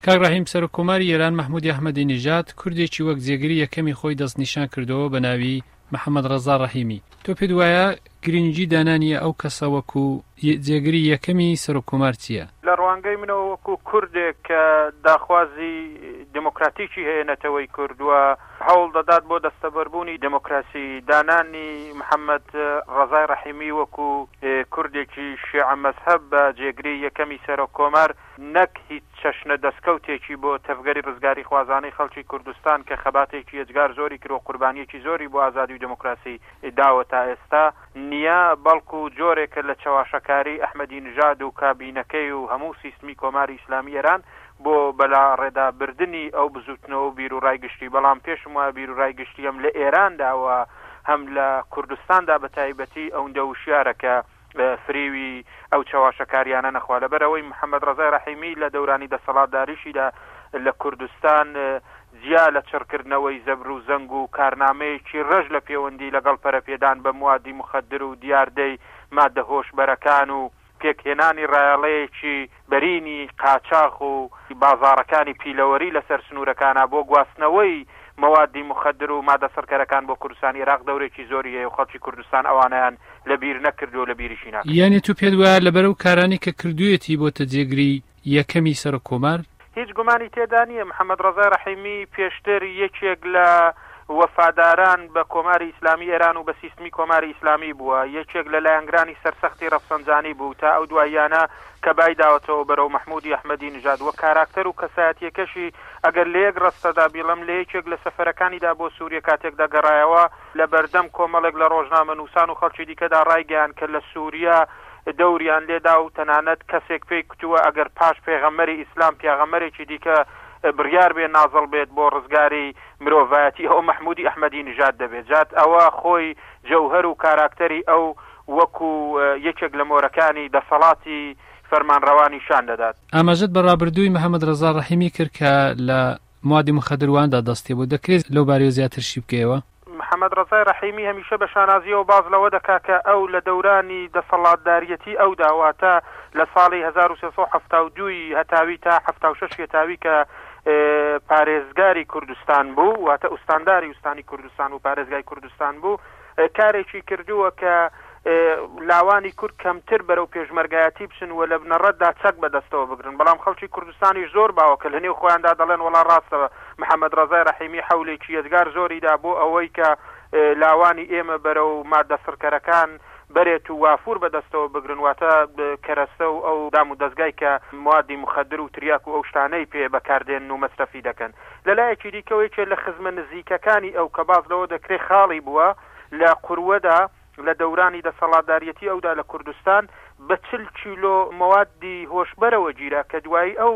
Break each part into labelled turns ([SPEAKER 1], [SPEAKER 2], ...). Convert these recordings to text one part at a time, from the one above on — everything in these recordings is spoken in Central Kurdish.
[SPEAKER 1] کاک ڕەحیم سەرۆکۆماری ئێران مەحموودی ئەحمەدی نیژاد کوردێکی وەک جێگری یەکەمی خۆی دەستنیشان کردەوە بە ناوی محەممەد ڕەزا ڕەحیمی. تۆ پێت وایە گرنگی دانانی ئەو کەسە وەکو جێگری یەکەمی سەرۆکۆمار چییە؟
[SPEAKER 2] لە ڕوانگەی منەوە وەکو کوردێک کە داخوازی دموکراتیکی هەیەنەتەوەی کردووە هەوڵ دەدات بۆ دەستەبەربوونی دموکراسی دانانی محەممەد ڕەزای ڕەحیمی وەکو کوردێکی شیعە مەذهب بە جێگری یەکەمی سەرۆکۆمار نەک هیچ چەشنە دەستکەوتێکی بۆ تەفگەری ڕزگاری خوازانەی خەڵکی کوردستان کە خەباتێکی ئەجگار زۆری کرد و قوربانیەکی زۆری بۆ ئازادی و دموکراسی داوە تا ئێستا نییە، بەڵکو جۆرێکە لە چاواشەکاری ئەحمەدی نژاد و کابینەکەی و هەموو سیستمی کۆماری ئیسلامی ئێران بۆ بەلا ڕێدابردننی ئەو بزوتنەوە بیر و ڕایگشتی. بەڵام پێشم وایە بیر و ڕایگشتی ئەم لە ئێرانداوە هەم لە کوردستاندا بە تایبەتی ئەوەندە وشیارەکە فریوی ئەو چاواشەکاریانە نەخوا. لەبەرەوەی محەممەد ڕەزای ڕەحیمی لە دەورانی دەسەڵاتداریشیدا لە کوردستان جیا لە چڕکردنەوەی زەبر و زەنگ و کارنامەیەکی ڕەش لە پەیوەندی لەگەڵ پەرەپێدان بە موادی مخدر و دیاردەی مادە هۆشبەرەکان و پێکهێنانی ڕایەڵەیەکی بەرینی قاچاق و بازاڕەکانی پیلەوەری لەسەر سنوورەکانە بۆ گواستنەوەی موادی مخدر و مادە سەرکەرەکان بۆ کوردستان عێراق دەورێکی زۆری هەیە و خەڵکی کوردستان ئەوانیان لەبیر نەکردو لە بیریشی ناکرد.
[SPEAKER 1] یعنی تو پێت وایە لەبەرەو کارانی کە کردوویەتی بۆتە جێگری یەکەمی سەرۆکۆمار
[SPEAKER 2] هیچ گومانی تێدا نییە. محەممەد ڕەزای ڕەحیمی پێشتر یەکێک لە وەفاداران بە کۆماری ئیسلامی ئێران و بە سیستمی کۆماری ئیسلامی بووە، یەکێک لە لایەنگرانی سەرسەختی ڕەفسەنجانی بوو تا ئەو دواییانە کە بای داوەتەوە بەرەو مەحموودی ئەحمەدی نژاد وە کاراکتەر و کەسایەتیەکەشی ئەگەر لە یەک ڕستەدا بیڵم لە یەکێک لە سەفەرەکانیدا بۆ سووریا کاتێک دەگەڕایەوە لە بەردەم کۆمەڵێک لە ڕۆژنامە نووسان و خەڵکی دیکەدا ڕایگەیان کە لە سووریا دەوریان لێدا و تەنانەت کەسێک پێی کتووە ئەگەر پاش پێغەمبەری ئیسلام پێغەمبەرێکی دیکە بڕیار بێ نازڵ بێت بۆ ڕزگاری مرۆڤایەتی ئەو مەحموودی ئەحمەدی نژاد دەبێت. جات ئەوە خۆی جەوهەر و کاراکتەری ئەو وەکو یەکێک لە مۆرەکانی دەسەڵاتی فەرمانڕەوانی شان دەدات.
[SPEAKER 1] ئاماژەت بە ڕابردووی محەممەد ڕەزا ڕەحیمی کرد کە لە موادی مخدرواندا دەستی بوو، دەکرێت لەو بارەیە زیاترشی بکەوە؟
[SPEAKER 2] محەممەد ڕەزای ڕەحیمی هەمیشە بە شانازیەوە باز لەوە دەکا کە ئەو لە دەورانی دەسەڵاتداریەتی ئەو داواتە لە ساڵی 1372 هەتاوی تا 76 هەتاوی کە پارێزگاری کوردستان بوو، واتە ئوستانداری ئوستانی کوردستان و پارێزگای کوردستان بوو، کارێکی کردووە کە لاوانی کورد کەمتر بەرەو پێشمەرگایەتی بچن و لە بنەڕەتدا چەک بەدەستەوە بگرن. بەڵام خەڵکی کوردستانیش زۆر باوەکە لە نێو خۆیاندا دەڵێن وەڵا ڕاستەوە محەممەد ڕەزای ڕەحیمی حەولێکی ئەجگار زۆریدا بۆ ئەوەی کە لاوانی ئێمە بەرەو مادە سەرکەرەکان بەرێت و وافور بەدەستەوە بگرن، واتە کەرەستە و ئەو دام و دەستگای کە موادی مخدر و تریاک و ئەو شتانەی پێ بەکاردێن و مەصرفی دەکەن. لەلایەکی دیکەوەیەکێ لە خزمە نزیکەکانی ئەو کە باز لەوە دەکرێت خاڵی بووە لە قوروەدا لە دەورانی دەسەڵاتداریەتی ئەودا لە کوردستان بە 40 کیلۆ موادی هۆشبەرەوە گیرا کە دوایی ئەو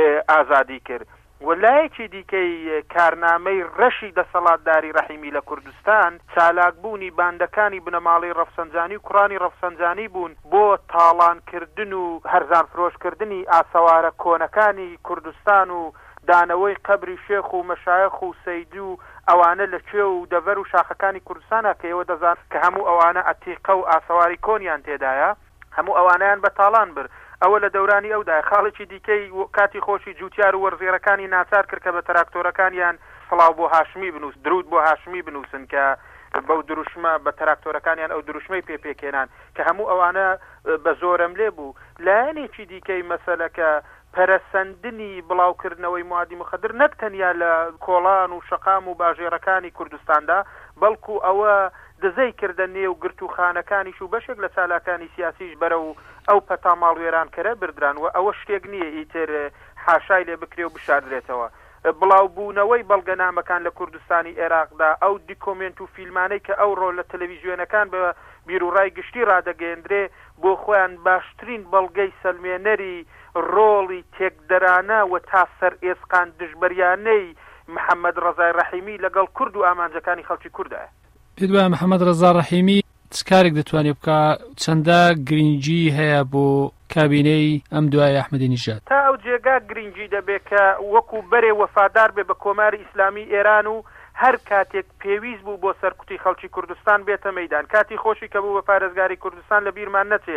[SPEAKER 2] ئازادی کرد. وەلایەکی دیکەی کارنامەی ڕەشی دەسەڵاتداری ڕەحیمی لە کوردستان چالاکبوونی باندەکانی بنەماڵی ڕەفسەنجانی و کوڕانی ڕەفسەنجانی بوون بۆ تاڵانکردن و هەرزان فرۆشکردنی ئاسەوارە کۆنەکانی کوردستان و دانەوەی قەبری شێخ و مەشایخ و سەیدی و ئەوانە لە کوێ و دەڤەر و شاخەکانی کوردستانە کە ئێوە دەزان کە هەموو ئەوانە ئەتیقە و ئاسەواری کۆنیان تێدایە، هەموو ئەوانیان بە تاڵان برد. ئەوە لە دەورانی ئەودا خاڵێکی دیکەی کاتی خۆشی جوتیار و وەرزێرەکانی ناچار کرد کە بە تراکتۆرەکانیان سڵاو بۆ هاشمی بنووس، درود بۆ هاشمی بنووسن کە بەو دروشمە بە تراکتۆرەکانیان ئەو دروشمەی پێکێنان کە هەموو ئەوانە بە زۆرم لێ بوو. لایەنێکی دیکەی مەسەلەکە پەرەسەندنی بڵاوکردنەوەی موادی مخدر نەک تەنیا لە کۆڵان و شەقام و باژێرەکانی کوردستاندا، بەڵکو ئەوە دزەی کردە نێو گرتوخانەکانیش و بەشێک لە چالاکانی سیاسیش بەرە و ئەو پەتاماڵوێرانکەرە بردران و ئەوە شتێک نییە ئیتر حاشای لێ بکرێ و بشاردرێتەوە. بڵاوبوونەوەی بەڵگەنامەکان لە کوردستانی عێراقدا ئەو دیکۆمنت و فیلمانەی کە ئەوڕۆ لە تەلەڤیزیۆنەکان بە بیرروڕای گشتی ڕادەگەیەندرێ بۆ خۆیان باشترین بەڵگەی سەلمێنەری ڕۆڵی تێکدەرانە و تا سەر ئێسقان دژبەریانەی محەممەد ڕەزای ڕەحیمی لەگەڵ کورد و ئامانجەکانی خەڵکی کوردایە.
[SPEAKER 1] پێت وایە محەممەد ڕەزا ڕەحیمی چ کارێک دەتوانێت بکە؟ چەندە گرنگی هەیە بۆ کابینەی ئەم دوای ئەحمەدی نیژاد؟
[SPEAKER 2] تا ئەو جێگا گرنگی دەبێت کە وەکو بەرێ وەفادار بێ بە کۆماری ئیسلامی ئێران و هەر کاتێک پێویست بوو بۆ سەرکوتی خەڵکی کوردستان بێتە مەیدان. کاتی خۆشی کە بوو بە پارێزگاری کوردستان لە بیرمان نەچێ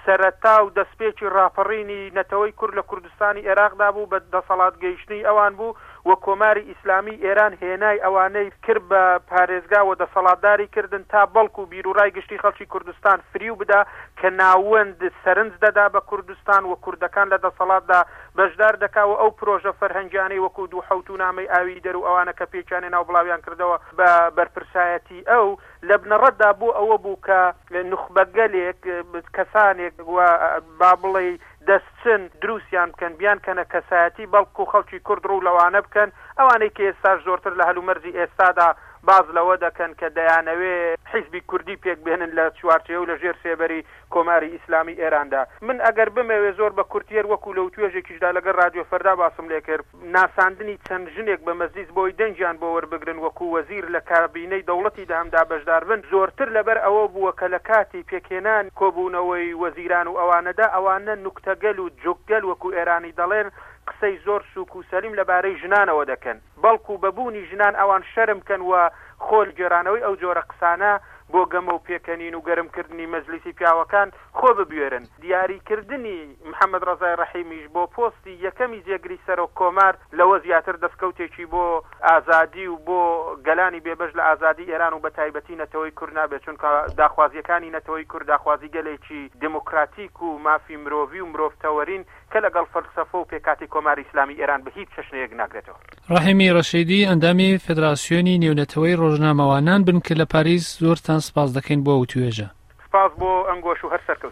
[SPEAKER 2] سەرەتا و دەستپێکی ڕاپەڕینی نەتەوەی کورد لە کوردستانی عێراقدا بوو بە دەسەڵات گەیشتنی ئەوان بوو و کۆماری ئیسلامی ئێران هێنای ئەوانەی کرد بە پارێزگا و دەسەڵاتداری کردن تا بەڵکو و بیرروڕای گشتی خەڵکی کوردستان فریو بدا کە ناوەند سەرنج دەدا بە کوردستان و کوردەکان لە دەسەڵاتدا بەشدار دەکا و ئەو پرۆژە فەرهەنگیانەی وەکو دوو حەوتونامەی ئاوی دەر و ئەوانە کە پێچیانێ ناو بڵاویان کردەوە بە بەرپرسایەتی ئەو لە بنەڕەتدا بوو ئەوە بوو کە نوخبەگەلێک کەسانێک با بڵێ دەستچن دروستیان بکەن بیان کەنە کەسایەتی بەڵکو خەڵکی کورد ڕوو لەوانە بکەن ئەوانەی کە ئێستا زۆرتر لە هەلومەرجی ئێستادا باز لەوە دەکەن کە دەیانەوێ حیزبی کوردی پێک بێنن لە چوارچێ و لە ژێر سێبەری کۆماری ئیسلامی ئێراندا. من ئەگەر بمەوێ زۆر بە کورتێر وەکو لەو توێژێکیشدا لەگەڵ رادیۆ فەردا باسم لێ کرد ناساندنی چەند ژنێک بە مەزلیس بۆی دەنجیان بۆ وەربگرن وەکو وەزیر لە کابینەی دەوڵەتی دامدا بەشدار بن زۆرتر لەبەر ئەوە بووە کە لە کاتی پێکهێنان کۆبوونەوەی وەزیران و ئەوانەدا ئەوانە نوکتەگەل و جوگەل وەکو ئێرانی دەڵێن قسەی زۆر سوک و سەلیم لەبارەی ژنانەوە دەکەن بەڵکو بەبوونی ژنان ئەوان شەرمکەن و خۆل گێرانەوەی ئەو جۆرە قسانە بۆ گەمە و پێکەنین و گەرمکردنی مەجلیسی پیاوەکان خۆ ببوێرن. دیاریکردنی محەممەد ڕەزای ڕەحیمیش بۆ پۆستی یەکەمی جێگری سەرۆک کۆمار لەوە زیاتر دەستکەوتێکی بۆ ئازادی و بۆ گەلانی بێبەش لە ئازادی ئێران و بە تایبەتی نەتەوەی کورد نابێت چونکە داخوازیەکانی نەتەوەی کورد داخوازی گەلێکی دموکراتیک و مافی مرۆڤی و مرۆڤتەوەرین کە لەگەڵ فەلسەفە و پێکاتی کۆماری ئیسلامی ئێران بە هیچ چەشنەیەک ناگرێتەوە.
[SPEAKER 1] ڕەحیمی ڕەشیدی ئەندامی فێدراسیۆنی نێونەتەوەی ڕۆژنامەوانان بن کە لە پاریس زۆرتان سپاس دەکەین بۆ ئەو توێژە.
[SPEAKER 2] سپاس بۆ ئەنگۆش و هەر سەرکەوت.